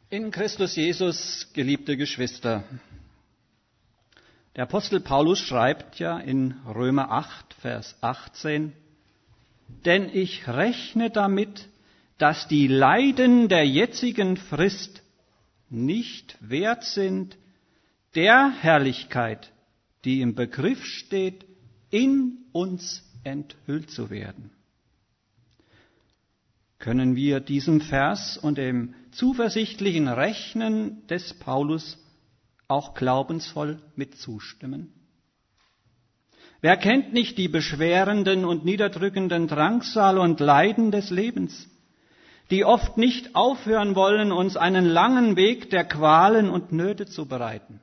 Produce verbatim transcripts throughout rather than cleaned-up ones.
In Christus Jesus, geliebte Geschwister, der Apostel Paulus schreibt ja in Römer acht, Vers achtzehn, denn ich rechne damit, dass die Leiden der jetzigen Frist nicht wert sind der Herrlichkeit, die im Begriff steht, in uns enthüllt zu werden. Können wir diesem Vers und dem zuversichtlichen Rechnen des Paulus auch glaubensvoll mit zustimmen? Wer kennt nicht die beschwerenden und niederdrückenden Drangsal und Leiden des Lebens, die oft nicht aufhören wollen, uns einen langen Weg der Qualen und Nöte zu bereiten?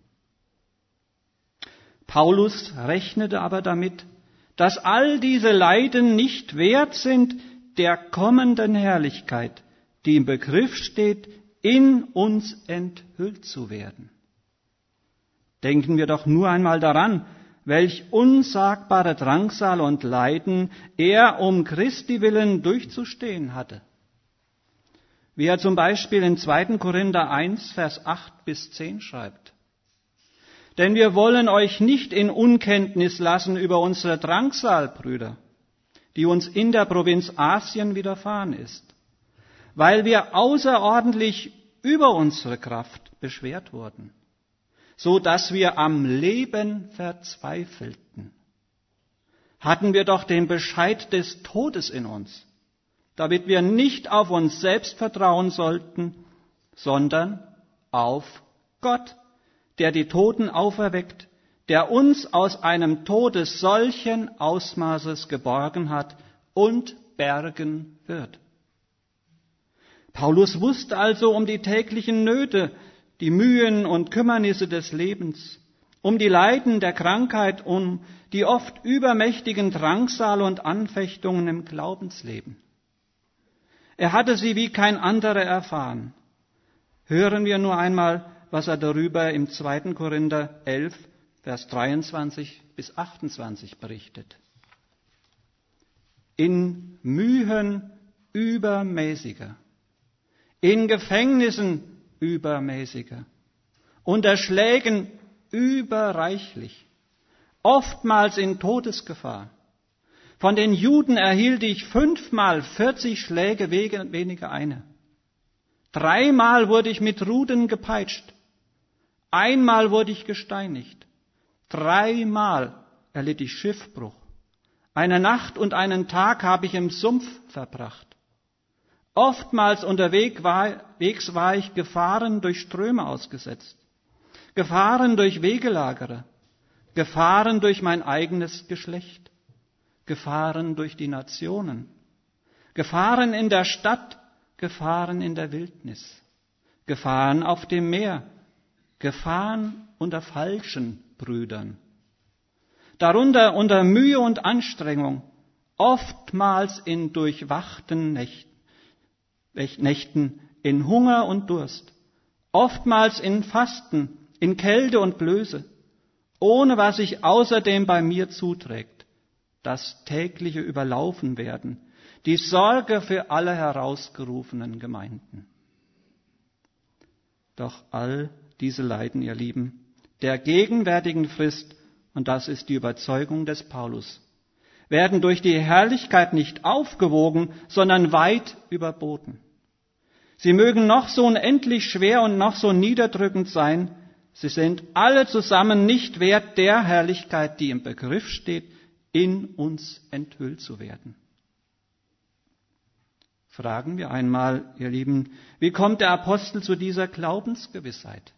Paulus rechnete aber damit, dass all diese Leiden nicht wert sind der kommenden Herrlichkeit, die im Begriff steht, in uns enthüllt zu werden. Denken wir doch nur einmal daran, welch unsagbare Drangsal und Leiden er um Christi willen durchzustehen hatte. Wie er zum Beispiel in zweiten Korinther eins, Vers acht bis zehn schreibt. Denn wir wollen euch nicht in Unkenntnis lassen über unsere Drangsal, Brüder, die uns in der Provinz Asien widerfahren ist, weil wir außerordentlich über unsere Kraft beschwert wurden, so dass wir am Leben verzweifelten. Hatten wir doch den Bescheid des Todes in uns, damit wir nicht auf uns selbst vertrauen sollten, sondern auf Gott, der die Toten auferweckt, der uns aus einem Tode solchen Ausmaßes geborgen hat und bergen wird. Paulus wusste also um die täglichen Nöte, die Mühen und Kümmernisse des Lebens, um die Leiden der Krankheit, um die oft übermächtigen Drangsal und Anfechtungen im Glaubensleben. Er hatte sie wie kein anderer erfahren. Hören wir nur einmal, was er darüber im zweiten Korinther elf, Vers dreiundzwanzig bis achtundzwanzig berichtet. In Mühen übermäßiger, in Gefängnissen übermäßiger, unter Schlägen überreichlich, oftmals in Todesgefahr. Von den Juden erhielt ich fünfmal vierzig Schläge weniger eine. Dreimal wurde ich mit Ruten gepeitscht. Einmal wurde ich gesteinigt. Dreimal erlitt ich Schiffbruch. Eine Nacht und einen Tag habe ich im Sumpf verbracht. Oftmals unterwegs war, war ich Gefahren durch Ströme ausgesetzt. Gefahren durch Wegelagerer. Gefahren durch mein eigenes Geschlecht. Gefahren durch die Nationen. Gefahren in der Stadt. Gefahren in der Wildnis. Gefahren auf dem Meer. Gefahren unter falschen Brüdern. Darunter unter Mühe und Anstrengung, oftmals in durchwachten Nächten, in Hunger und Durst, oftmals in Fasten, in Kälte und Blöße, ohne was sich außerdem bei mir zuträgt, das tägliche Überlaufenwerden, die Sorge für alle herausgerufenen Gemeinden. Doch all diese Leiden, ihr Lieben, der gegenwärtigen Frist, und das ist die Überzeugung des Paulus, werden durch die Herrlichkeit nicht aufgewogen, sondern weit überboten. Sie mögen noch so unendlich schwer und noch so niederdrückend sein, sie sind alle zusammen nicht wert der Herrlichkeit, die im Begriff steht, in uns enthüllt zu werden. Fragen wir einmal, ihr Lieben, wie kommt der Apostel zu dieser Glaubensgewissheit?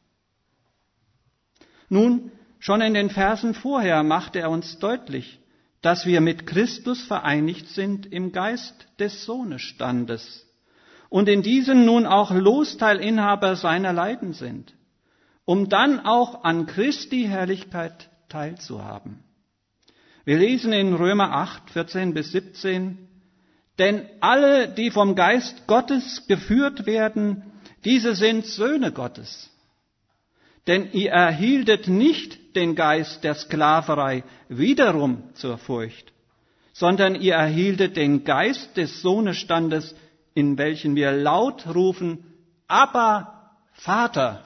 Nun, schon in den Versen vorher machte er uns deutlich, dass wir mit Christus vereinigt sind im Geist des Sohnesstandes und in diesem nun auch Losteilinhaber seiner Leiden sind, um dann auch an Christi Herrlichkeit teilzuhaben. Wir lesen in Römer acht, vierzehn bis siebzehn, denn alle, die vom Geist Gottes geführt werden, diese sind Söhne Gottes. Denn ihr erhieltet nicht den Geist der Sklaverei wiederum zur Furcht, sondern ihr erhieltet den Geist des Sohnesstandes, in welchen wir laut rufen, Abba, Vater.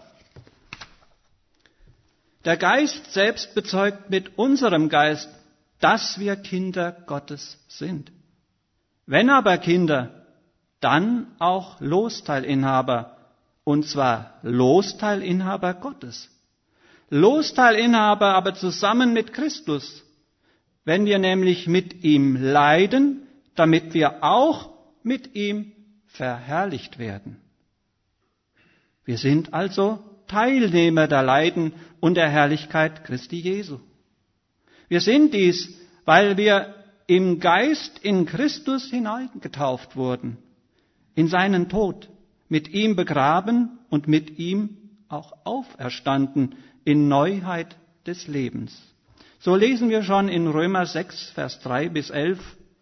Der Geist selbst bezeugt mit unserem Geist, dass wir Kinder Gottes sind. Wenn aber Kinder, dann auch Losteilinhaber, und zwar Losteilinhaber Gottes. Losteilinhaber aber zusammen mit Christus, wenn wir nämlich mit ihm leiden, damit wir auch mit ihm verherrlicht werden. Wir sind also Teilnehmer der Leiden und der Herrlichkeit Christi Jesu. Wir sind dies, weil wir im Geist in Christus hineingetauft wurden, in seinen Tod, mit ihm begraben und mit ihm auch auferstanden in Neuheit des Lebens. So lesen wir schon in Römer sechs, Vers drei bis elf.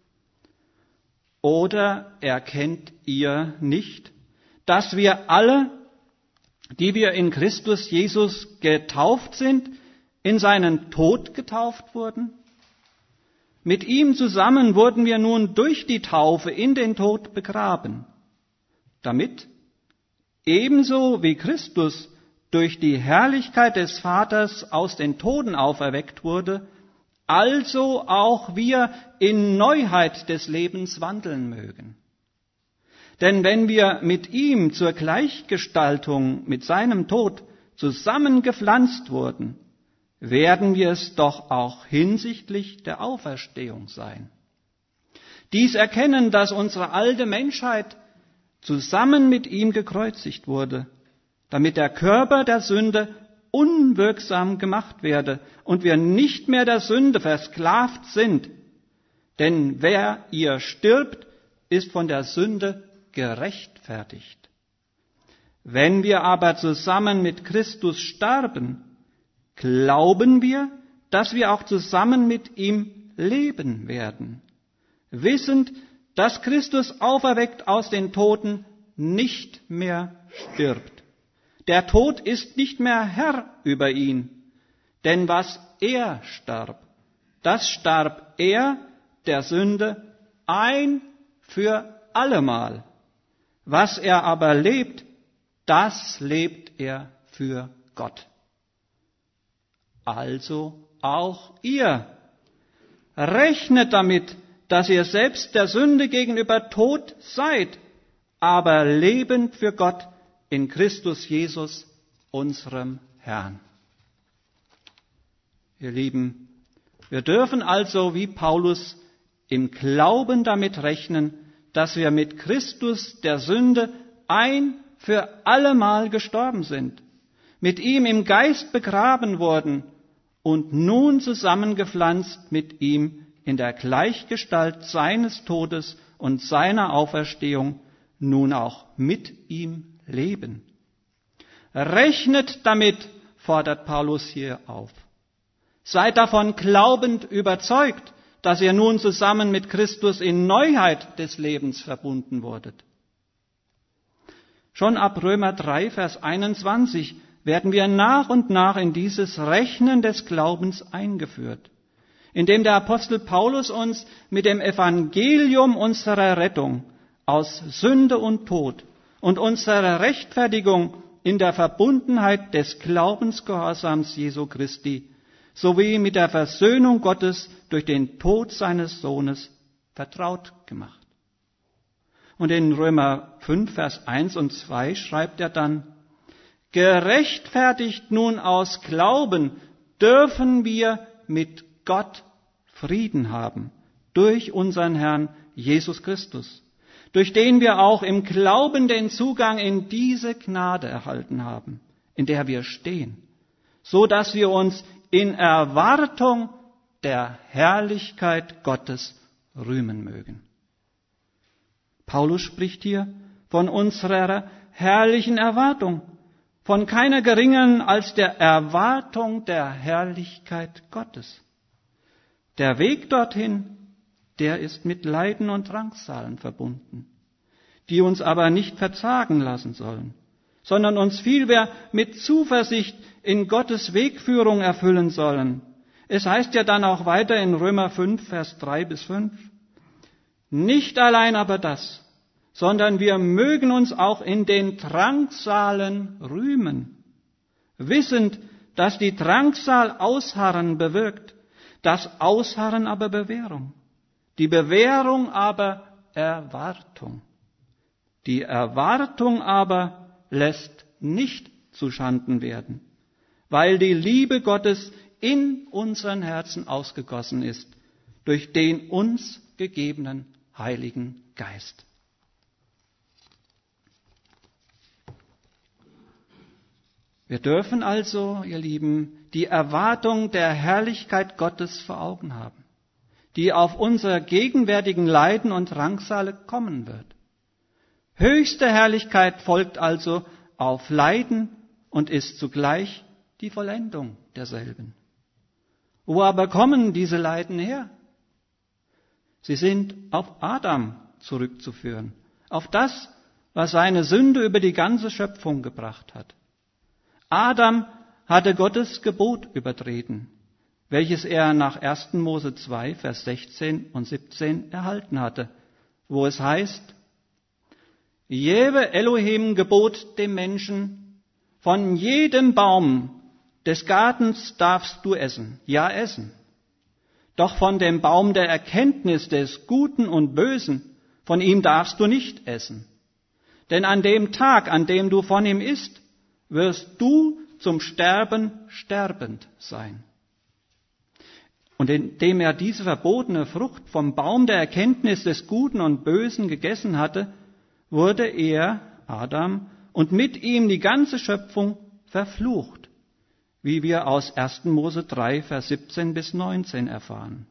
Oder erkennt ihr nicht, dass wir alle, die wir in Christus Jesus getauft sind, in seinen Tod getauft wurden? Mit ihm zusammen wurden wir nun durch die Taufe in den Tod begraben, damit ebenso wie Christus durch die Herrlichkeit des Vaters aus den Toten auferweckt wurde, also auch wir in Neuheit des Lebens wandeln mögen. Denn wenn wir mit ihm zur Gleichgestaltung mit seinem Tod zusammengepflanzt wurden, werden wir es doch auch hinsichtlich der Auferstehung sein. Dies erkennen, dass unsere alte Menschheit zusammen mit ihm gekreuzigt wurde, damit der Körper der Sünde unwirksam gemacht werde und wir nicht mehr der Sünde versklavt sind. Denn wer ihr stirbt, ist von der Sünde gerechtfertigt. Wenn wir aber zusammen mit Christus starben, glauben wir, dass wir auch zusammen mit ihm leben werden, wissend, dass Christus auferweckt aus den Toten nicht mehr stirbt. Der Tod ist nicht mehr Herr über ihn, denn was er starb, das starb er der Sünde ein für allemal. Was er aber lebt, das lebt er für Gott. Also auch ihr. Rechnet damit, dass ihr selbst der Sünde gegenüber tot seid, aber lebend für Gott in Christus Jesus, unserem Herrn. Ihr Lieben, wir dürfen also wie Paulus im Glauben damit rechnen, dass wir mit Christus der Sünde ein für allemal gestorben sind, mit ihm im Geist begraben wurden und nun zusammengepflanzt mit ihm in der Gleichgestalt seines Todes und seiner Auferstehung nun auch mit ihm leben. Rechnet damit, fordert Paulus hier auf. Seid davon glaubend überzeugt, dass ihr nun zusammen mit Christus in Neuheit des Lebens verbunden wurdet. Schon ab Römer drei, Vers einundzwanzig werden wir nach und nach in dieses Rechnen des Glaubens eingeführt, indem der Apostel Paulus uns mit dem Evangelium unserer Rettung aus Sünde und Tod und unserer Rechtfertigung in der Verbundenheit des Glaubensgehorsams Jesu Christi sowie mit der Versöhnung Gottes durch den Tod seines Sohnes vertraut gemacht. Und in Römer fünf, Vers eins und zwei schreibt er dann: Gerechtfertigt nun aus Glauben dürfen wir mit Gott Frieden haben durch unseren Herrn Jesus Christus, durch den wir auch im Glauben den Zugang in diese Gnade erhalten haben, in der wir stehen, so dass wir uns in Erwartung der Herrlichkeit Gottes rühmen mögen. Paulus spricht hier von unserer herrlichen Erwartung, von keiner geringeren als der Erwartung der Herrlichkeit Gottes. Der Weg dorthin, der ist mit Leiden und Drangsalen verbunden, die uns aber nicht verzagen lassen sollen, sondern uns vielmehr mit Zuversicht in Gottes Wegführung erfüllen sollen. Es heißt ja dann auch weiter in Römer fünf, Vers drei bis fünf, nicht allein aber das, sondern wir mögen uns auch in den Drangsalen rühmen, wissend, dass die Drangsal Ausharren bewirkt, das Ausharren aber Bewährung, die Bewährung aber Erwartung. Die Erwartung aber lässt nicht zuschanden werden, weil die Liebe Gottes in unseren Herzen ausgegossen ist, durch den uns gegebenen Heiligen Geist. Wir dürfen also, ihr Lieben, die Erwartung der Herrlichkeit Gottes vor Augen haben, die auf unsere gegenwärtigen Leiden und Drangsale kommen wird. Höchste Herrlichkeit folgt also auf Leiden und ist zugleich die Vollendung derselben. Wo aber kommen diese Leiden her? Sie sind auf Adam zurückzuführen, auf das, was seine Sünde über die ganze Schöpfung gebracht hat. Adam hatte Gottes Gebot übertreten, welches er nach ersten Mose zwei, Vers sechzehn und siebzehn erhalten hatte, wo es heißt, Jewe Elohim gebot dem Menschen, von jedem Baum des Gartens darfst du essen, ja essen. Doch von dem Baum der Erkenntnis des Guten und Bösen, von ihm darfst du nicht essen. Denn an dem Tag, an dem du von ihm isst, wirst du zum Sterben sterbend sein. Und indem er diese verbotene Frucht vom Baum der Erkenntnis des Guten und Bösen gegessen hatte, wurde er, Adam, und mit ihm die ganze Schöpfung verflucht, wie wir aus ersten Mose drei, Vers siebzehn bis neunzehn erfahren.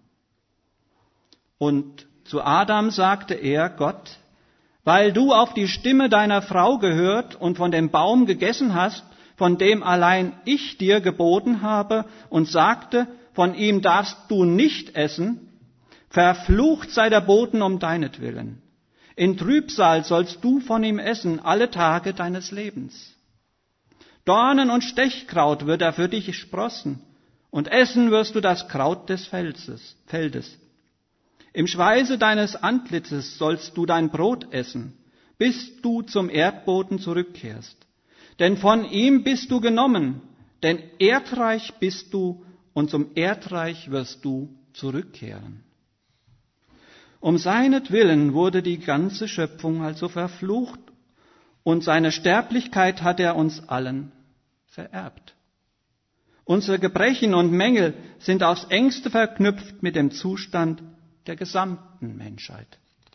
Und zu Adam sagte er, Gott, weil du auf die Stimme deiner Frau gehört und von dem Baum gegessen hast, von dem allein ich dir geboten habe und sagte, von ihm darfst du nicht essen, verflucht sei der Boden um deinetwillen. In Trübsal sollst du von ihm essen alle Tage deines Lebens. Dornen und Stechkraut wird er für dich sprossen, und essen wirst du das Kraut des Feldes. Im Schweiße deines Antlitzes sollst du dein Brot essen, bis du zum Erdboden zurückkehrst. Denn von ihm bist du genommen, denn Erdreich bist du, und zum Erdreich wirst du zurückkehren. Um seinetwillen wurde die ganze Schöpfung also verflucht, und seine Sterblichkeit hat er uns allen vererbt. Unsere Gebrechen und Mängel sind aufs engste verknüpft mit dem Zustand der gesamten Menschheit.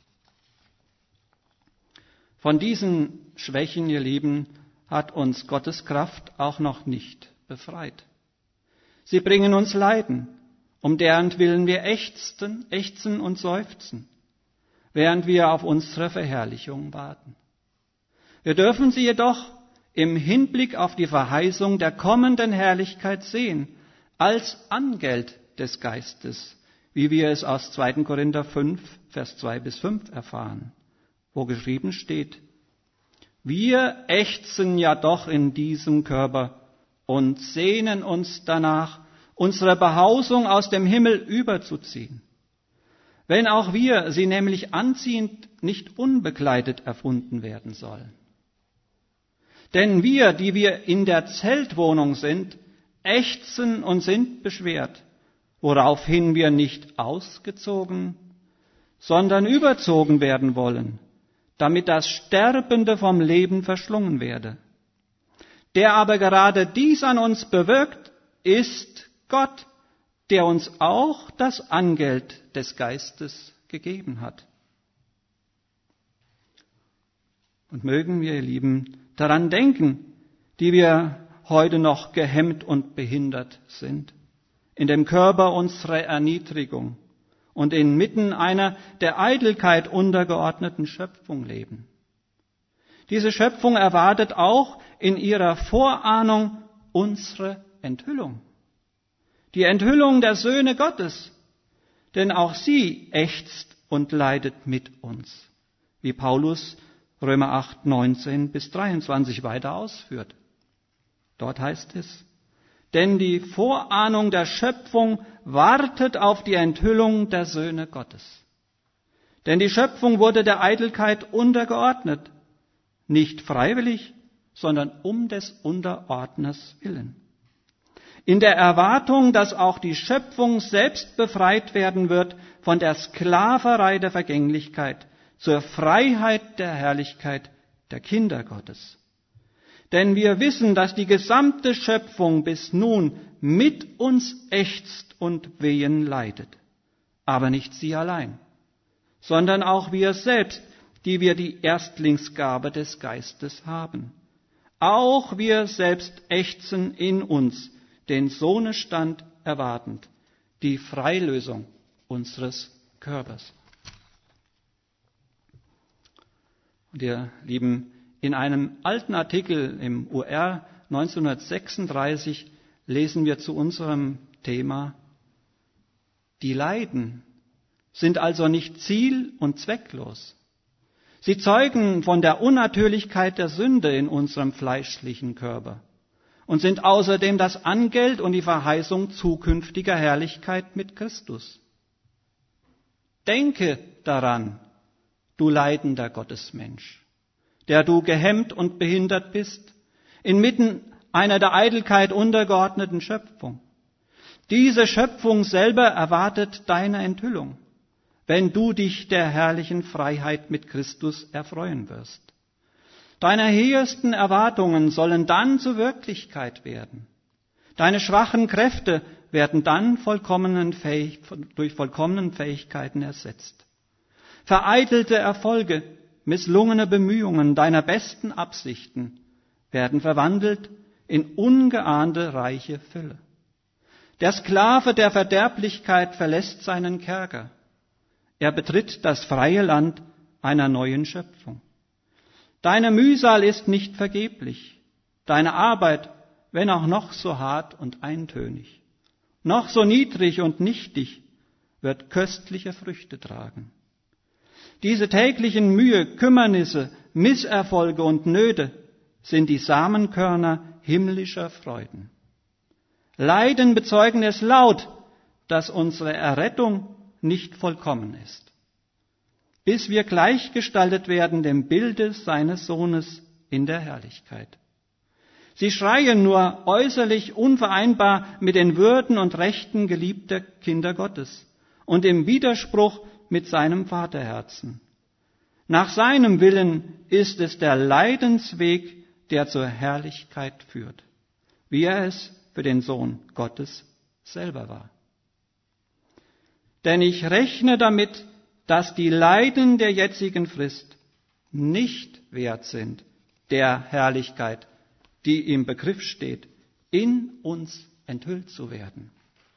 Von diesen Schwächen, ihr Lieben, hat uns Gottes Kraft auch noch nicht befreit. Sie bringen uns Leiden, um deren Willen wir ächzen, ächzen und seufzen, während wir auf unsere Verherrlichung warten. Wir dürfen sie jedoch im Hinblick auf die Verheißung der kommenden Herrlichkeit sehen, als Angeld des Geistes, wie wir es aus zweiten Korinther fünf, Vers zwei bis fünf erfahren, wo geschrieben steht, wir ächzen ja doch in diesem Körper und sehnen uns danach, unsere Behausung aus dem Himmel überzuziehen. Wenn auch wir sie nämlich anziehend nicht unbekleidet erfunden werden sollen. Denn wir, die wir in der Zeltwohnung sind, ächzen und sind beschwert, woraufhin wir nicht ausgezogen, sondern überzogen werden wollen, damit das Sterbende vom Leben verschlungen werde. Der aber gerade dies an uns bewirkt, ist Gott, der uns auch das Angeld des Geistes gegeben hat. Und mögen wir, ihr Lieben, daran denken, die wir heute noch gehemmt und behindert sind, in dem Körper unserer Erniedrigung und inmitten einer der Eitelkeit untergeordneten Schöpfung leben. Diese Schöpfung erwartet auch in ihrer Vorahnung unsere Enthüllung. Die Enthüllung der Söhne Gottes, denn auch sie ächzt und leidet mit uns, wie Paulus Römer acht, neunzehn bis dreiundzwanzig weiter ausführt. Dort heißt es, denn die Vorahnung der Schöpfung wartet auf die Enthüllung der Söhne Gottes. Denn die Schöpfung wurde der Eitelkeit untergeordnet, nicht freiwillig, sondern um des Unterordners willen. In der Erwartung, dass auch die Schöpfung selbst befreit werden wird von der Sklaverei der Vergänglichkeit zur Freiheit der Herrlichkeit der Kinder Gottes. Denn wir wissen, dass die gesamte Schöpfung bis nun mit uns ächzt und Wehen leidet. Aber nicht sie allein, sondern auch wir selbst, die wir die Erstlingsgabe des Geistes haben. Auch wir selbst ächzen in uns, den Sohnestand erwartend, die Freilösung unseres Körpers. Und ihr Lieben, in einem alten Artikel im U R neunzehnhundertsechsunddreißig lesen wir zu unserem Thema: Die Leiden sind also nicht ziel- und zwecklos. Sie zeugen von der Unnatürlichkeit der Sünde in unserem fleischlichen Körper und sind außerdem das Angeld und die Verheißung zukünftiger Herrlichkeit mit Christus. Denke daran, du leidender Gottesmensch, der du gehemmt und behindert bist, inmitten einer der Eitelkeit untergeordneten Schöpfung. Diese Schöpfung selber erwartet deine Enthüllung, wenn du dich der herrlichen Freiheit mit Christus erfreuen wirst. Deine hehrsten Erwartungen sollen dann zur Wirklichkeit werden. Deine schwachen Kräfte werden dann vollkommenen Fähig, durch vollkommenen Fähigkeiten ersetzt. Vereitelte Erfolge, misslungene Bemühungen deiner besten Absichten werden verwandelt in ungeahnte reiche Fülle. Der Sklave der Verderblichkeit verlässt seinen Kerker. Er betritt das freie Land einer neuen Schöpfung. Deine Mühsal ist nicht vergeblich. Deine Arbeit, wenn auch noch so hart und eintönig, noch so niedrig und nichtig, wird köstliche Früchte tragen. Diese täglichen Mühe, Kümmernisse, Misserfolge und Nöte sind die Samenkörner himmlischer Freuden. Leiden bezeugen es laut, dass unsere Errettung nicht vollkommen ist, bis wir gleichgestaltet werden dem Bilde seines Sohnes in der Herrlichkeit. Sie schreien nur äußerlich unvereinbar mit den Würden und Rechten geliebter Kinder Gottes und im Widerspruch mit seinem Vaterherzen. Nach seinem Willen ist es der Leidensweg, der zur Herrlichkeit führt, wie er es für den Sohn Gottes selber war. Denn ich rechne damit, dass die Leiden der jetzigen Frist nicht wert sind der Herrlichkeit, die im Begriff steht, in uns enthüllt zu werden.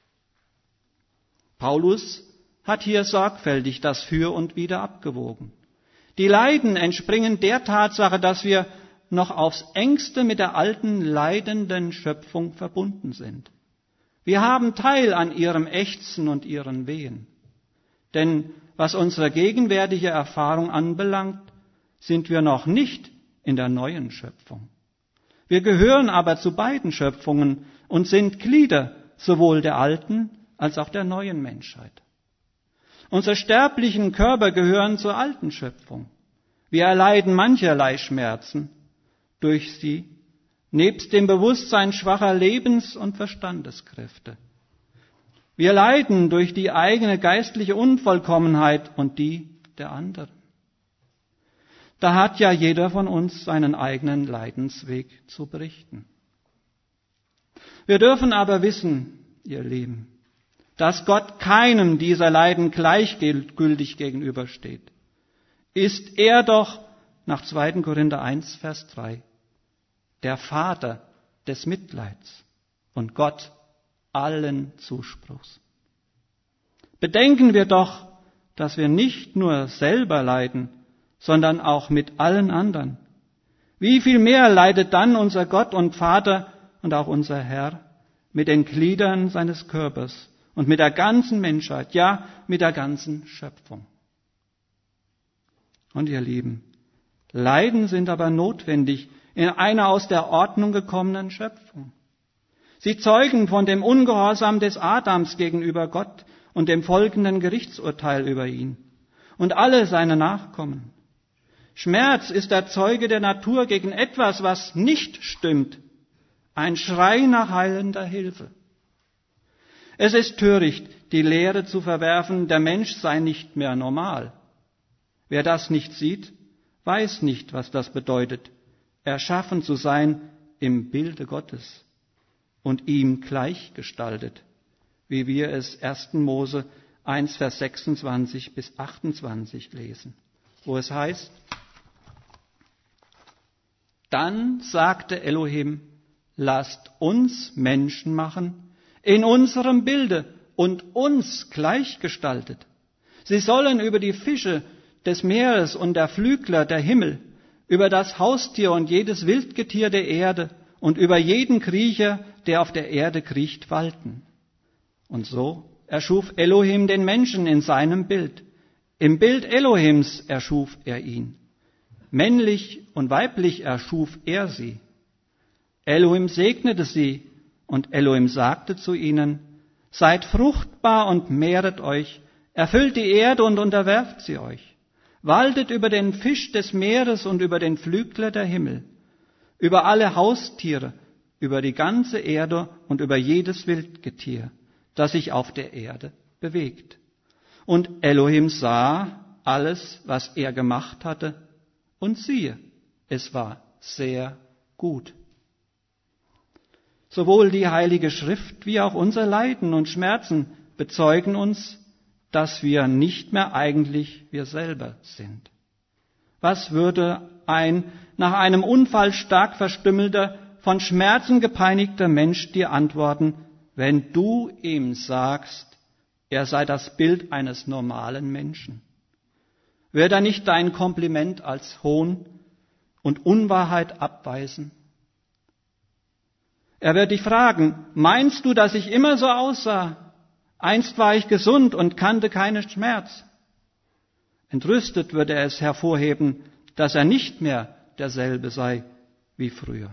Paulus hat hier sorgfältig das Für und Wider abgewogen. Die Leiden entspringen der Tatsache, dass wir noch aufs engste mit der alten leidenden Schöpfung verbunden sind. Wir haben Teil an ihrem Ächzen und ihren Wehen. Denn was unsere gegenwärtige Erfahrung anbelangt, sind wir noch nicht in der neuen Schöpfung. Wir gehören aber zu beiden Schöpfungen und sind Glieder sowohl der alten als auch der neuen Menschheit. Unsere sterblichen Körper gehören zur alten Schöpfung. Wir erleiden mancherlei Schmerzen durch sie, nebst dem Bewusstsein schwacher Lebens- und Verstandeskräfte. Wir leiden durch die eigene geistliche Unvollkommenheit und die der anderen. Da hat ja jeder von uns seinen eigenen Leidensweg zu berichten. Wir dürfen aber wissen, ihr Lieben, dass Gott keinem dieser Leiden gleichgültig gegenübersteht. Ist er doch, nach zweiter Korinther eins, Vers drei, der Vater des Mitleids und Gott allen Zuspruchs. Bedenken wir doch, dass wir nicht nur selber leiden, sondern auch mit allen anderen. Wie viel mehr leidet dann unser Gott und Vater und auch unser Herr mit den Gliedern seines Körpers und mit der ganzen Menschheit, ja, mit der ganzen Schöpfung. Und ihr Lieben, Leiden sind aber notwendig in einer aus der Ordnung gekommenen Schöpfung. Sie zeugen von dem Ungehorsam des Adams gegenüber Gott und dem folgenden Gerichtsurteil über ihn. und alle seine Nachkommen. Schmerz ist der Zeuge der Natur gegen etwas, was nicht stimmt, ein Schrei nach heilender Hilfe. Es ist töricht, die Lehre zu verwerfen, der Mensch sei nicht mehr normal. Wer das nicht sieht, weiß nicht, was das bedeutet, erschaffen zu sein im Bilde Gottes und ihm gleichgestaltet, wie wir es ersten Mose eins, Vers sechsundzwanzig bis achtundzwanzig lesen, wo es heißt: Dann sagte Elohim, lasst uns Menschen machen, in unserem Bilde und uns gleichgestaltet. Sie sollen über die Fische des Meeres und der Flügler der Himmel, über das Haustier und jedes Wildgetier der Erde und über jeden Kriecher, der auf der Erde kriecht, walten. Und so erschuf Elohim den Menschen in seinem Bild. Im Bild Elohims erschuf er ihn. Männlich und weiblich erschuf er sie. Elohim segnete sie und Elohim sagte zu ihnen: Seid fruchtbar und mehret euch, erfüllt die Erde und unterwerft sie euch. Waltet über den Fisch des Meeres und über den Flügler der Himmel, über alle Haustiere, über die ganze Erde und über jedes Wildgetier, das sich auf der Erde bewegt. Und Elohim sah alles, was er gemacht hatte, und siehe, es war sehr gut. Sowohl die Heilige Schrift wie auch unser Leiden und Schmerzen bezeugen uns, dass wir nicht mehr eigentlich wir selber sind. Was würde ein nach einem Unfall stark verstümmelter, von Schmerzen gepeinigter Mensch dir antworten, wenn du ihm sagst, er sei das Bild eines normalen Menschen? Wird er nicht dein Kompliment als Hohn und Unwahrheit abweisen? Er wird dich fragen, meinst du, dass ich immer so aussah? Einst war ich gesund und kannte keinen Schmerz. Entrüstet würde er es hervorheben, dass er nicht mehr derselbe sei wie früher.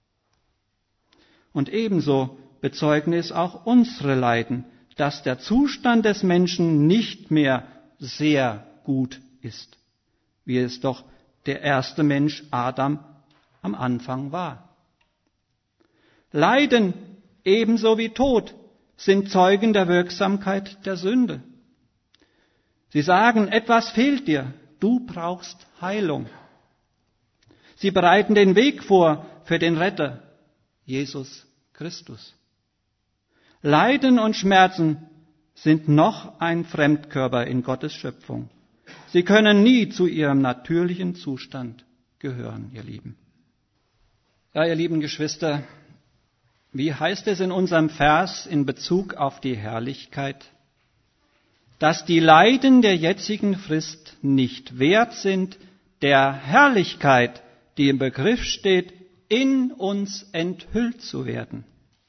Und ebenso bezeugen es auch unsere Leiden, dass der Zustand des Menschen nicht mehr sehr gut ist, wie es doch der erste Mensch Adam am Anfang war. Leiden ebenso wie Tod sind Zeugen der Wirksamkeit der Sünde. Sie sagen, etwas fehlt dir, du brauchst Heilung. Sie bereiten den Weg vor für den Retter, Jesus Christus. Leiden und Schmerzen sind noch ein Fremdkörper in Gottes Schöpfung. Sie können nie zu ihrem natürlichen Zustand gehören, ihr Lieben. Ja, ihr lieben Geschwister, wie heißt es in unserem Vers in Bezug auf die Herrlichkeit? Dass die Leiden der jetzigen Frist nicht wert sind der Herrlichkeit, die im Begriff steht, in uns enthüllt zu werden.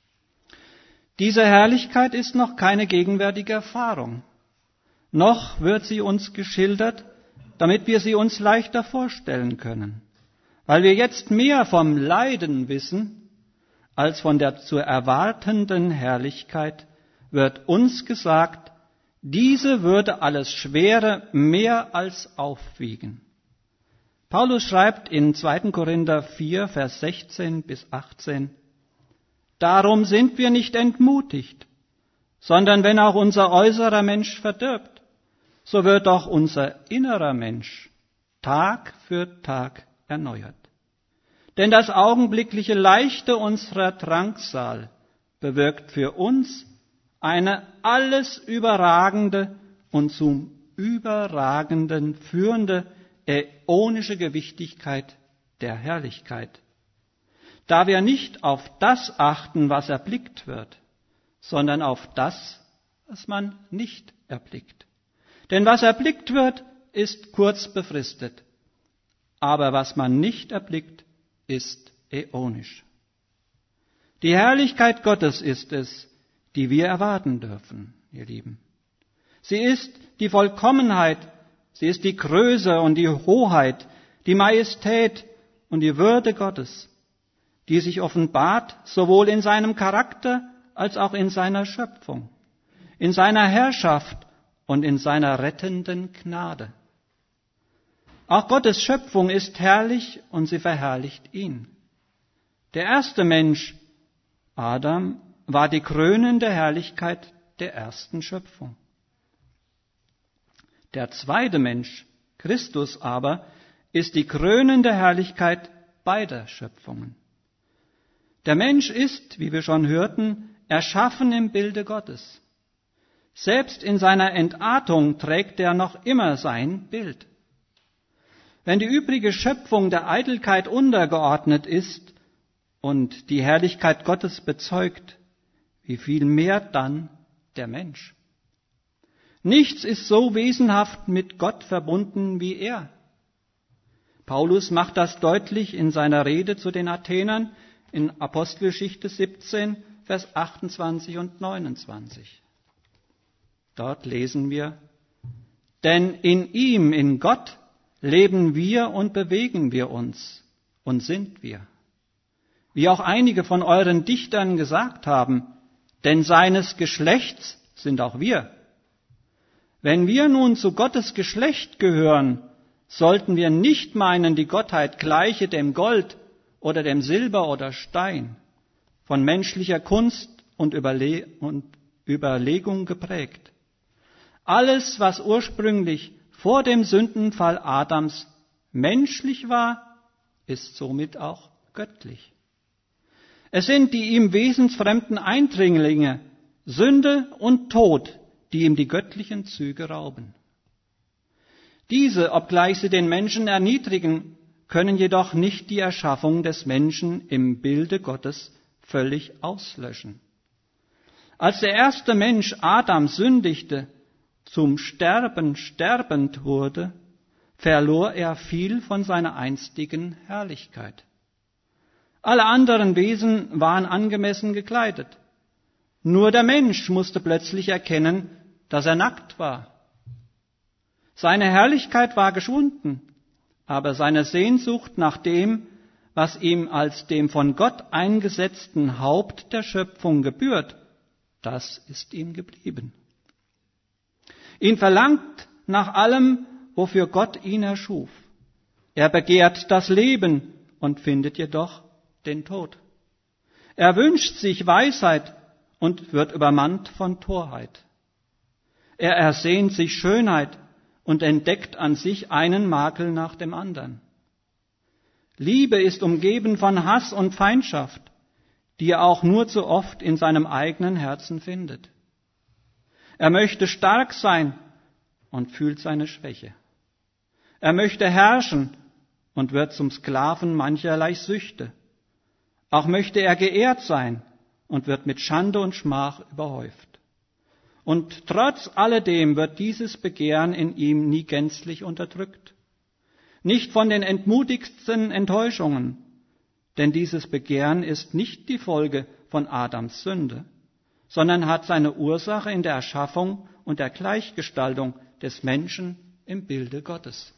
Diese Herrlichkeit ist noch keine gegenwärtige Erfahrung. Noch wird sie uns geschildert, damit wir sie uns leichter vorstellen können. Weil wir jetzt mehr vom Leiden wissen, als von der zu erwartenden Herrlichkeit, wird uns gesagt, diese würde alles Schwere mehr als aufwiegen. Paulus schreibt in zweiten Korinther vier, Vers sechzehn bis achtzehn, Darum sind wir nicht entmutigt, sondern wenn auch unser äußerer Mensch verdirbt, so wird auch unser innerer Mensch Tag für Tag erneuert. Denn das augenblickliche Leichte unserer Drangsal bewirkt für uns eine alles überragende und zum Überragenden führende äonische Gewichtigkeit der Herrlichkeit. Da wir nicht auf das achten, was erblickt wird, sondern auf das, was man nicht erblickt. Denn was erblickt wird, ist kurz befristet, aber was man nicht erblickt, ist äonisch. Die Herrlichkeit Gottes ist es, die wir erwarten dürfen, ihr Lieben. Sie ist die Vollkommenheit, sie ist die Größe und die Hoheit, die Majestät und die Würde Gottes, die sich offenbart sowohl in seinem Charakter als auch in seiner Schöpfung, in seiner Herrschaft und in seiner rettenden Gnade. Auch Gottes Schöpfung ist herrlich und sie verherrlicht ihn. Der erste Mensch, Adam, war die krönende Herrlichkeit der ersten Schöpfung. Der zweite Mensch, Christus aber, ist die krönende Herrlichkeit beider Schöpfungen. Der Mensch ist, wie wir schon hörten, erschaffen im Bilde Gottes. Selbst in seiner Entartung trägt er noch immer sein Bild. Wenn die übrige Schöpfung der Eitelkeit untergeordnet ist und die Herrlichkeit Gottes bezeugt, wie viel mehr dann der Mensch? Nichts ist so wesenhaft mit Gott verbunden wie er. Paulus macht das deutlich in seiner Rede zu den Athenern in Apostelgeschichte siebzehn, Vers achtundzwanzig und neunundzwanzig. Dort lesen wir: Denn in ihm, in Gott, leben wir und bewegen wir uns und sind wir. Wie auch einige von euren Dichtern gesagt haben, denn seines Geschlechts sind auch wir. Wenn wir nun zu Gottes Geschlecht gehören, sollten wir nicht meinen, die Gottheit gleiche dem Gold oder dem Silber oder Stein, von menschlicher Kunst und, Überle- und Überlegung geprägt. Alles, was ursprünglich vor dem Sündenfall Adams menschlich war, ist somit auch göttlich. Es sind die ihm wesensfremden Eindringlinge, Sünde und Tod, die ihm die göttlichen Züge rauben. Diese, obgleich sie den Menschen erniedrigen, können jedoch nicht die Erschaffung des Menschen im Bilde Gottes völlig auslöschen. Als der erste Mensch Adam sündigte, zum Sterben sterbend wurde, verlor er viel von seiner einstigen Herrlichkeit. Alle anderen Wesen waren angemessen gekleidet. Nur der Mensch musste plötzlich erkennen, dass er nackt war. Seine Herrlichkeit war geschwunden, aber seine Sehnsucht nach dem, was ihm als dem von Gott eingesetzten Haupt der Schöpfung gebührt, das ist ihm geblieben. Ihn verlangt nach allem, wofür Gott ihn erschuf. Er begehrt das Leben und findet jedoch den Tod. Er wünscht sich Weisheit und wird übermannt von Torheit. Er ersehnt sich Schönheit und entdeckt an sich einen Makel nach dem anderen. Liebe ist umgeben von Hass und Feindschaft, die er auch nur zu oft in seinem eigenen Herzen findet. Er möchte stark sein und fühlt seine Schwäche. Er möchte herrschen und wird zum Sklaven mancherlei Süchte. Auch möchte er geehrt sein und wird mit Schande und Schmach überhäuft. Und trotz alledem wird dieses Begehren in ihm nie gänzlich unterdrückt. Nicht von den entmutigsten Enttäuschungen, denn dieses Begehren ist nicht die Folge von Adams Sünde, sondern hat seine Ursache in der Erschaffung und der Gleichgestaltung des Menschen im Bilde Gottes.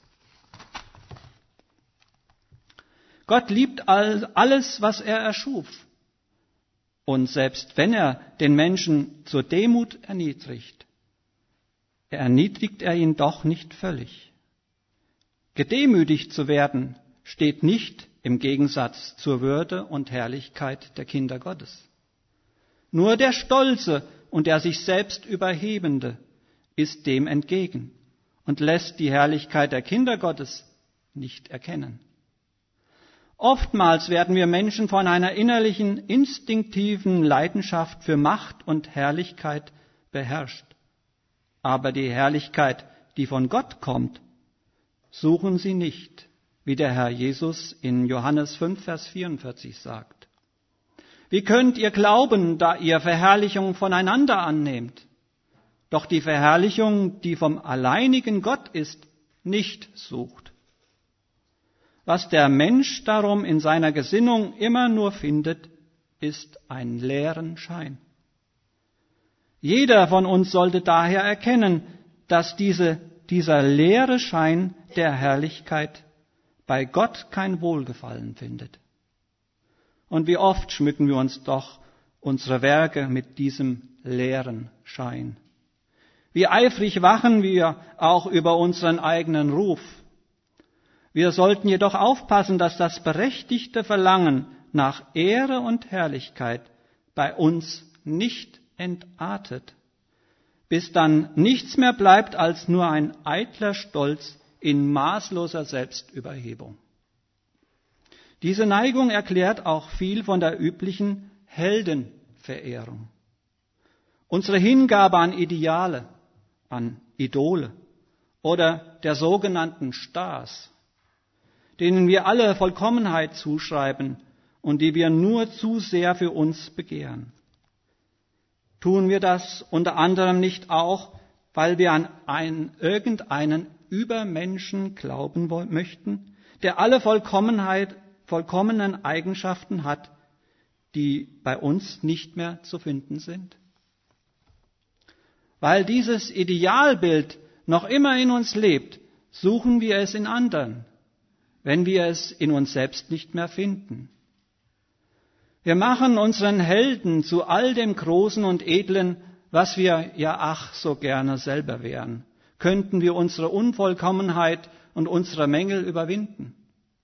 Gott liebt alles, was er erschuf. Und selbst wenn er den Menschen zur Demut erniedrigt, erniedrigt er ihn doch nicht völlig. Gedemütigt zu werden steht nicht im Gegensatz zur Würde und Herrlichkeit der Kinder Gottes. Nur der Stolze und der sich selbst Überhebende ist dem entgegen und lässt die Herrlichkeit der Kinder Gottes nicht erkennen. Oftmals werden wir Menschen von einer innerlichen, instinktiven Leidenschaft für Macht und Herrlichkeit beherrscht. Aber die Herrlichkeit, die von Gott kommt, suchen sie nicht, wie der Herr Jesus in Johannes fünf, Vers vierundvierzig sagt. Wie könnt ihr glauben, da ihr Verherrlichung voneinander annehmt, doch die Verherrlichung, die vom alleinigen Gott ist, nicht sucht? Was der Mensch darum in seiner Gesinnung immer nur findet, ist ein leeren Schein. Jeder von uns sollte daher erkennen, dass diese, dieser leere Schein der Herrlichkeit bei Gott kein Wohlgefallen findet. Und wie oft schmücken wir uns doch unsere Werke mit diesem leeren Schein. Wie eifrig wachen wir auch über unseren eigenen Ruf. Wir sollten jedoch aufpassen, dass das berechtigte Verlangen nach Ehre und Herrlichkeit bei uns nicht entartet, bis dann nichts mehr bleibt als nur ein eitler Stolz in maßloser Selbstüberhebung. Diese Neigung erklärt auch viel von der üblichen Heldenverehrung. Unsere Hingabe an Ideale, an Idole oder der sogenannten Stars, denen wir alle Vollkommenheit zuschreiben und die wir nur zu sehr für uns begehren. Tun wir das unter anderem nicht auch, weil wir an einen, irgendeinen Übermenschen glauben möchten, der alle Vollkommenheit, vollkommenen Eigenschaften hat, die bei uns nicht mehr zu finden sind? Weil dieses Idealbild noch immer in uns lebt, suchen wir es in anderen, wenn wir es in uns selbst nicht mehr finden. Wir machen unseren Helden zu all dem Großen und Edlen, was wir ja ach so gerne selber wären. Könnten wir unsere Unvollkommenheit und unsere Mängel überwinden.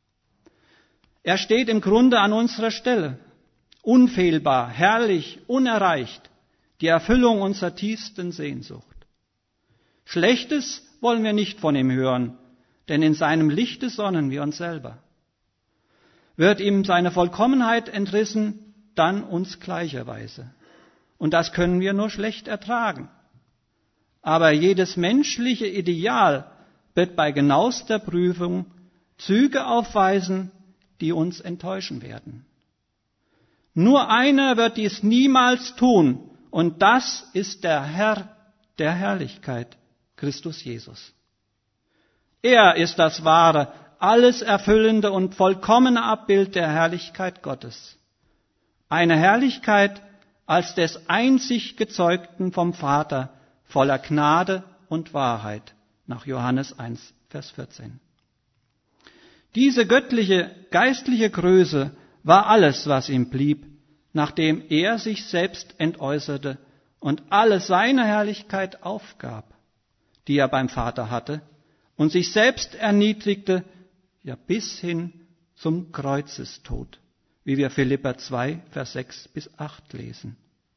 Er steht im Grunde an unserer Stelle, unfehlbar, herrlich, unerreicht, die Erfüllung unserer tiefsten Sehnsucht. Schlechtes wollen wir nicht von ihm hören, denn in seinem Lichte sonnen wir uns selber. Wird ihm seine Vollkommenheit entrissen, dann uns gleicherweise. Und das können wir nur schlecht ertragen. Aber jedes menschliche Ideal wird bei genauester Prüfung Züge aufweisen, die uns enttäuschen werden. Nur einer wird dies niemals tun, und das ist der Herr der Herrlichkeit, Christus Jesus. Er ist das wahre, alles erfüllende und vollkommene Abbild der Herrlichkeit Gottes. Eine Herrlichkeit als des einzig Gezeugten vom Vater, voller Gnade und Wahrheit, nach Johannes eins, Vers vierzehn. Diese göttliche, geistliche Größe war alles, was ihm blieb, nachdem er sich selbst entäußerte und alle seine Herrlichkeit aufgab, die er beim Vater hatte, und sich selbst erniedrigte, ja bis hin zum Kreuzestod, wie wir Philipper zwei, Vers sechs bis acht lesen.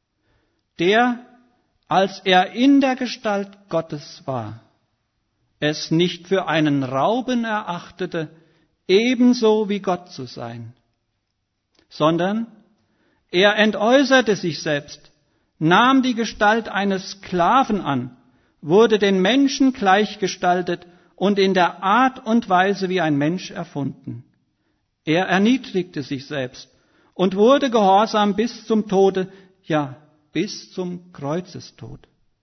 Der, als er in der Gestalt Gottes war, es nicht für einen Rauben erachtete, ebenso wie Gott zu sein, sondern er entäußerte sich selbst, nahm die Gestalt eines Sklaven an, wurde den Menschen gleichgestaltet und in der Art und Weise wie ein Mensch erfunden. Er erniedrigte sich selbst und wurde gehorsam bis zum Tode, ja, bis zum Kreuzestod.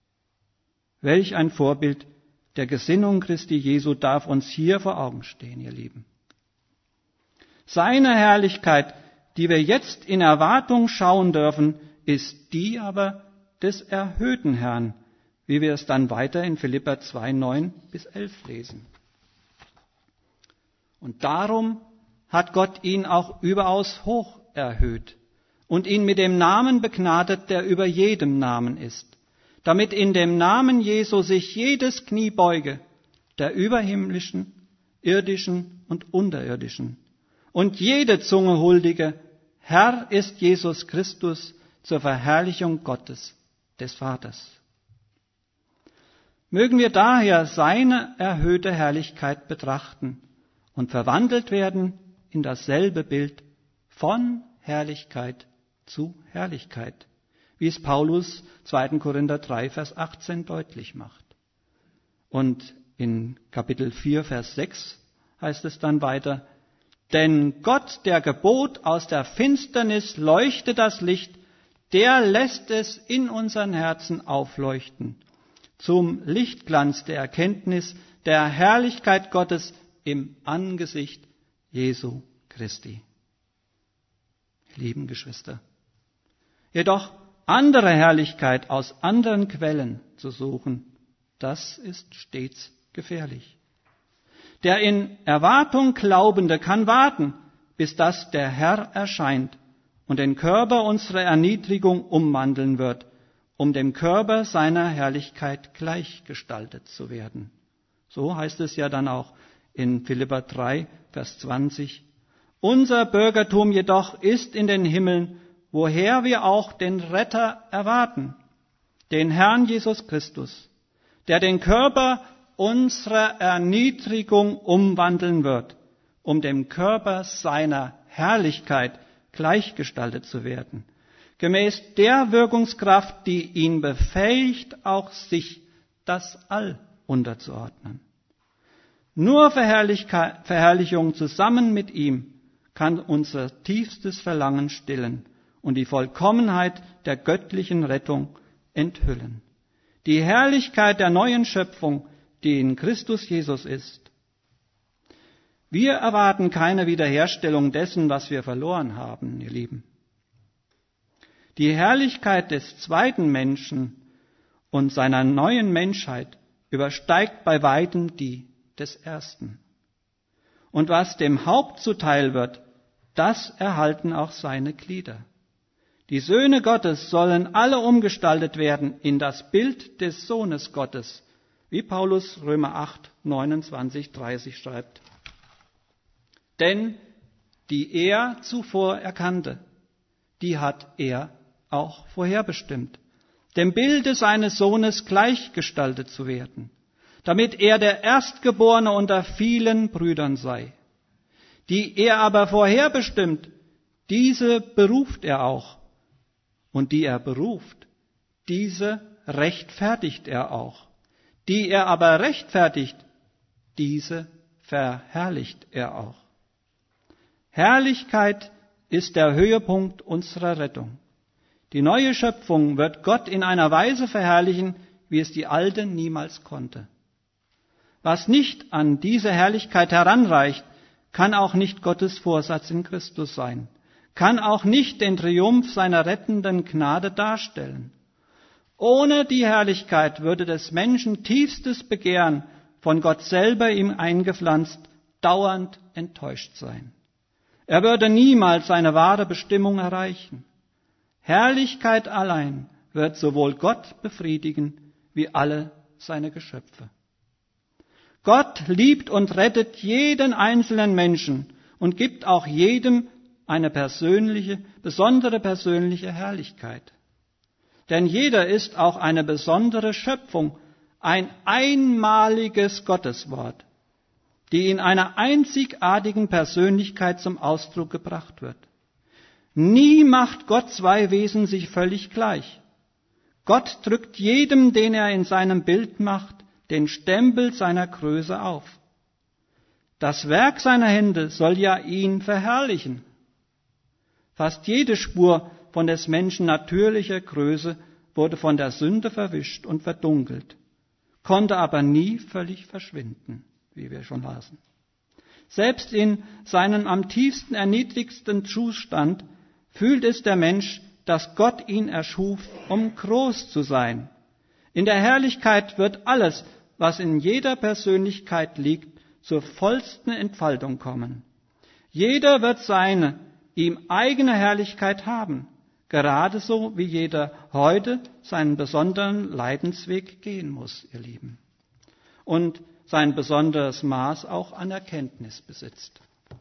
Welch ein Vorbild der Gesinnung Christi Jesu darf uns hier vor Augen stehen, ihr Lieben. Seine Herrlichkeit, die wir jetzt in Erwartung schauen dürfen, ist die aber des erhöhten Herrn, wie wir es dann weiter in Philipper zwei, neun bis elf lesen. Und darum hat Gott ihn auch überaus hoch erhöht und ihn mit dem Namen begnadet, der über jedem Namen ist, damit in dem Namen Jesu sich jedes Knie beuge, der überhimmlischen, irdischen und unterirdischen, und jede Zunge huldige, Herr ist Jesus Christus zur Verherrlichung Gottes, des Vaters. Mögen wir daher seine erhöhte Herrlichkeit betrachten und verwandelt werden in dasselbe Bild von Herrlichkeit zu Herrlichkeit, wie es Paulus zweiter Korinther drei, Vers achtzehn deutlich macht. Und in Kapitel vier, Vers sechs heißt es dann weiter, denn Gott, der gebot, aus der Finsternis leuchte das Licht, der lässt es in unseren Herzen aufleuchten, zum Lichtglanz der Erkenntnis der Herrlichkeit Gottes im Angesicht Jesu Christi. Lieben Geschwister, jedoch andere Herrlichkeit aus anderen Quellen zu suchen, das ist stets gefährlich. Der in Erwartung Glaubende kann warten, bis das der Herr erscheint und den Körper unserer Erniedrigung umwandeln wird, um dem Körper seiner Herrlichkeit gleichgestaltet zu werden. So heißt es ja dann auch in Philipper drei, Vers zwanzig. Unser Bürgertum jedoch ist in den Himmeln, woher wir auch den Retter erwarten, den Herrn Jesus Christus, der den Körper unserer Erniedrigung umwandeln wird, um dem Körper seiner Herrlichkeit gleichgestaltet zu werden, gemäß der Wirkungskraft, die ihn befähigt, auch sich das All unterzuordnen. Nur Verherrlichung zusammen mit ihm kann unser tiefstes Verlangen stillen und die Vollkommenheit der göttlichen Rettung enthüllen. Die Herrlichkeit der neuen Schöpfung, die in Christus Jesus ist. Wir erwarten keine Wiederherstellung dessen, was wir verloren haben, ihr Lieben. Die Herrlichkeit des zweiten Menschen und seiner neuen Menschheit übersteigt bei weitem die des ersten. Und was dem Haupt zuteil wird, das erhalten auch seine Glieder. Die Söhne Gottes sollen alle umgestaltet werden in das Bild des Sohnes Gottes, wie Paulus Römer acht, neunundzwanzig, dreißig schreibt. Denn die er zuvor erkannte, die hat er auch vorherbestimmt, dem Bilde seines Sohnes gleichgestaltet zu werden, damit er der Erstgeborene unter vielen Brüdern sei. Die er aber vorherbestimmt, diese beruft er auch. Und die er beruft, diese rechtfertigt er auch. Die er aber rechtfertigt, diese verherrlicht er auch. Herrlichkeit ist der Höhepunkt unserer Rettung. Die neue Schöpfung wird Gott in einer Weise verherrlichen, wie es die alte niemals konnte. Was nicht an diese Herrlichkeit heranreicht, kann auch nicht Gottes Vorsatz in Christus sein, kann auch nicht den Triumph seiner rettenden Gnade darstellen. Ohne die Herrlichkeit würde des Menschen tiefstes Begehren, von Gott selber ihm eingepflanzt, dauernd enttäuscht sein. Er würde niemals seine wahre Bestimmung erreichen. Herrlichkeit allein wird sowohl Gott befriedigen wie alle seine Geschöpfe. Gott liebt und rettet jeden einzelnen Menschen und gibt auch jedem eine persönliche, besondere persönliche Herrlichkeit. Denn jeder ist auch eine besondere Schöpfung, ein einmaliges Gotteswort, die in einer einzigartigen Persönlichkeit zum Ausdruck gebracht wird. Nie macht Gott zwei Wesen sich völlig gleich. Gott drückt jedem, den er in seinem Bild macht, den Stempel seiner Größe auf. Das Werk seiner Hände soll ja ihn verherrlichen. Fast jede Spur von des Menschen natürlicher Größe wurde von der Sünde verwischt und verdunkelt, konnte aber nie völlig verschwinden, wie wir schon lasen. Selbst in seinem am tiefsten erniedrigsten Zustand fühlt es der Mensch, dass Gott ihn erschuf, um groß zu sein. In der Herrlichkeit wird alles, was in jeder Persönlichkeit liegt, zur vollsten Entfaltung kommen. Jeder wird seine ihm eigene Herrlichkeit haben, gerade so wie jeder heute seinen besonderen Leidensweg gehen muss, ihr Lieben, und sein besonderes Maß auch an Erkenntnis besitzt.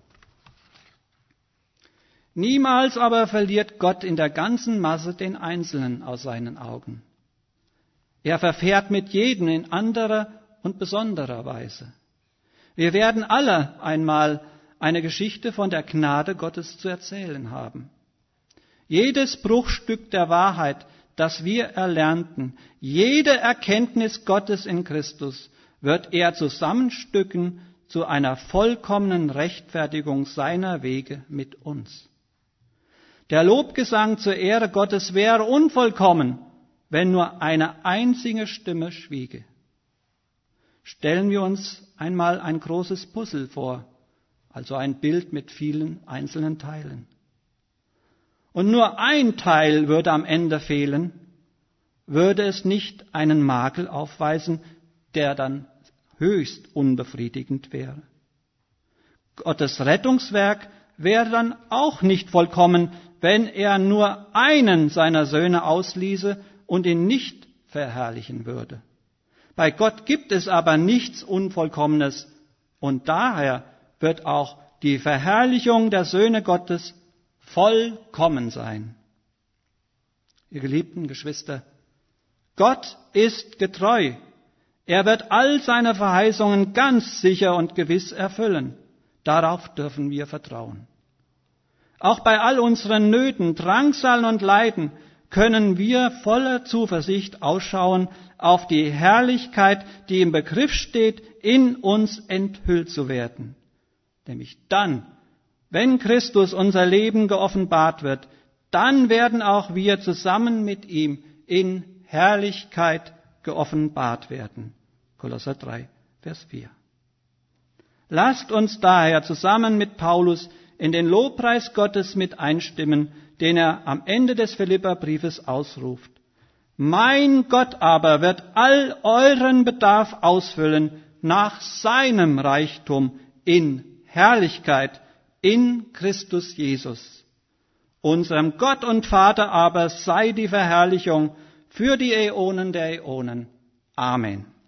Niemals aber verliert Gott in der ganzen Masse den Einzelnen aus seinen Augen. Er verfährt mit jedem in anderer und besonderer Weise. Wir werden alle einmal eine Geschichte von der Gnade Gottes zu erzählen haben. Jedes Bruchstück der Wahrheit, das wir erlernten, jede Erkenntnis Gottes in Christus, wird er zusammenstücken zu einer vollkommenen Rechtfertigung seiner Wege mit uns. Der Lobgesang zur Ehre Gottes wäre unvollkommen, wenn nur eine einzige Stimme schwiege. Stellen wir uns einmal ein großes Puzzle vor, also ein Bild mit vielen einzelnen Teilen. Und nur ein Teil würde am Ende fehlen, würde es nicht einen Makel aufweisen, der dann höchst unbefriedigend wäre. Gottes Rettungswerk wäre dann auch nicht vollkommen, wenn er nur einen seiner Söhne ausließe und ihn nicht verherrlichen würde. Bei Gott gibt es aber nichts Unvollkommenes, Und daher wird auch die Verherrlichung der Söhne Gottes vollkommen sein. Ihr geliebten Geschwister, Gott ist getreu. Er wird all seine Verheißungen ganz sicher und gewiss erfüllen. Darauf dürfen wir vertrauen. Auch bei all unseren Nöten, Drangsalen und Leiden können wir voller Zuversicht ausschauen auf die Herrlichkeit, die im Begriff steht, in uns enthüllt zu werden. Nämlich dann, wenn Christus unser Leben geoffenbart wird, dann werden auch wir zusammen mit ihm in Herrlichkeit geoffenbart werden. Kolosser drei, Vers vier. Lasst uns daher zusammen mit Paulus in den Lobpreis Gottes mit einstimmen, den er am Ende des Philipperbriefes ausruft. Mein Gott aber wird all euren Bedarf ausfüllen nach seinem Reichtum in Herrlichkeit in Christus Jesus. Unserem Gott und Vater aber sei die Verherrlichung für die Äonen der Äonen. Amen.